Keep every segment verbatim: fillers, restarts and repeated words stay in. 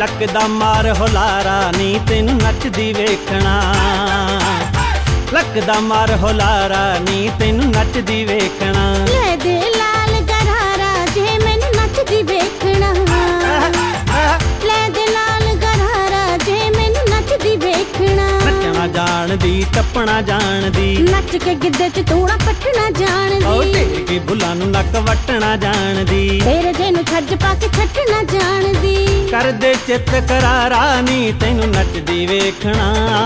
ਲੱਗਦਾ ਮਾਰ ਹੁਲਾਰਾ ਨੀ ਤੈਨੂੰ ਨੱਚਦੀ ਵੇਖਣਾ, ਲੱਗਦਾ ਮਾਰ ਹੁਲਾਰਾ ਨੀ ਤੈਨੂੰ ਨੱਚਦੀ ਵੇਖਣਾ। ਲੈ ਦੇ ਲਾਲ ਗਰਾਰਾ ਜੇ ਮੈਨੂੰ ਨੱਚਦੀ ਵੇਖਣਾ, ਲੈ ਦੇ ਲਾਲ ਗਰਾਰਾ ਜੇ ਮੈਨੂੰ ਨੱਚਦੀ ਵੇਖਣਾ। ਨੱਚਣਾ ਜਾਣਦੀ ਟੱਪਣਾ ਜਾਣਦੀ, ਨੱਚ ਕੇ ਗਿੱਧੇ ਚ ਤੂੜਾ ਪੱਟਣਾ ਜਾਣਦੀ, ਓ ਢੇਰ ਕੇ ਬੁੱਲਾਂ ਨੂੰ ਨੱਕ ਵੱਟਣਾ ਜਾਣਦੀ, ਤੇਰੇ ਜੇ ਨੂੰ ਛੱਜ ਪਾ ਕੇ ਛੱਟਣਾ ਜਾਣਦੀ। ਕਰਦੇ ਚਿੱਤ ਕਰਾਰਾ ਨੀ ਤੈਨੂੰ ਨੱਚਦੀ ਵੇਖਣਾ,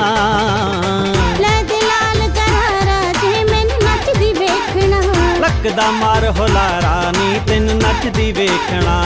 ਲੈ ਦੇ ਲਾਲ ਗਰਾਰਾ ਜੇ ਮੈਨੂੰ ਨੱਚਦੀ ਵੇਖਣਾ। ਲੱਗਦਾ ਮਾਰ ਹੁਲਾਰਾ ਨੀ ਤੈਨੂੰ ਨੱਚਦੀ ਵੇਖਣਾ।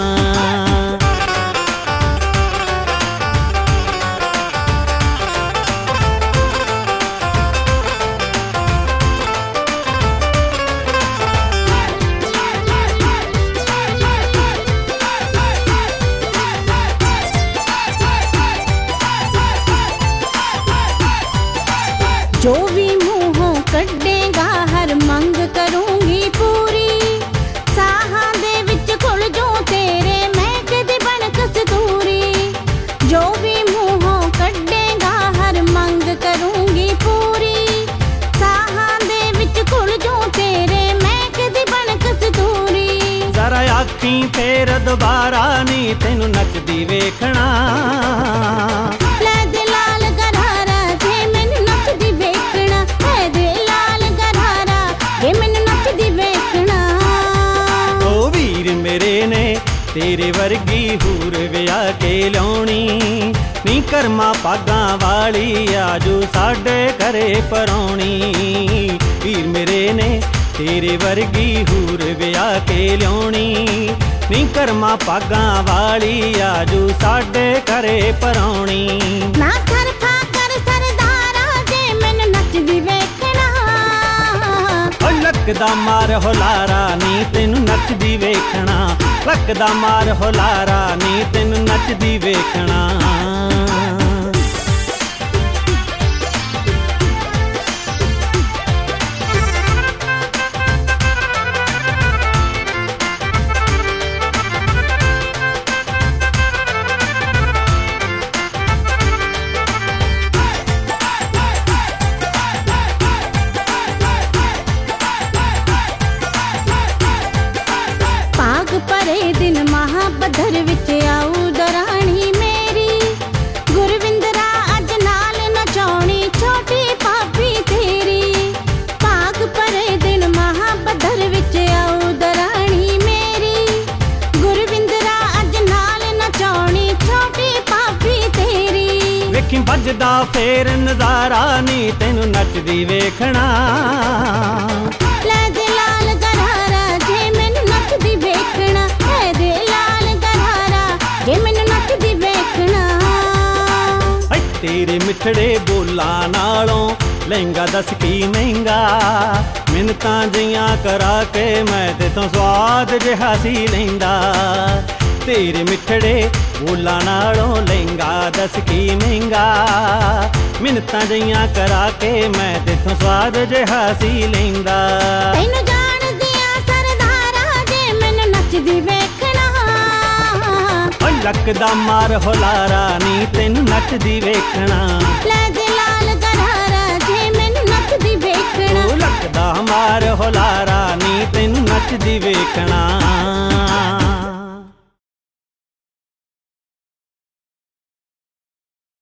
जो भी मुँहों कड्डेगा हर मंग करूंगी पूरी, साहां दे विच खुल जो तेरे मैं कदे बन कस्तूरी। जो भी मुँहों कड्डेगा हर मंग करूंगी पूरी, साहां दे विच खुल जो तेरे मैं कदे बन कस्तूरी। जरा आखी फेर दोबारा नी तैनू नचदी वेखना, तेरे वर्गी हूर विआह के लियाउणी नी करमा पागां वाली आजू साडे घरे परौणी। वीर मेरे ने तेरे वर्गी हूर विआह के लियाउणी नी करमा पागां वाली आजू साडे घरे परौणी। ना कर फा कर सरदारा जे मैनू नचदी वेखना, ओ लगदा मार हुलारा नी तैनू नचदी वेखना, ਲੱਗਦਾ ਮਾਰ ਹੁਲਾਰਾ ਨੀ ਤੈਨੂੰ ਨੱਚਦੀ ਵੇਖਣਾ। परे दिन महाबधर विच आऊ दराणी मेरी, गुरविंदरा अज नाल नचाउणी छोटी भाभी तेरी। भाग परे दिन महाबधर विच आऊ दराणी मेरी, गुरविंदरा अज नाल नचाउणी छोटी भाभी तेरी। वेखी बजदा फेर नजारा नी तैनू नचदी वेखना, ले दे लाल गरारा जे मैनू नचदी वेखना, ले दे लाल गरारा जे मैनू नचदी वेखना। तेरे मिठड़े बोलां नालों लहंगा दस की महंगा, मिन्नतां जियां करा के मैं ते तो स्वाद जिहा सी लैंदा। तेरे मिठड़े बोलां नालों लहंगा दस की महंगा, मिन्नतां जियां करा के मैं ते तो स्वाद जिहा सी लैंदा। तैनू जाणदियां सरदारा जे मैनू नचदी वेखना, लगदा मार हुलारा नी तैनू नचदी वेखना, ले दे लाल गरारा जे मैनू नचदी वेखना। लगदा मार हुलारा नी तैनू नचदी वेखना।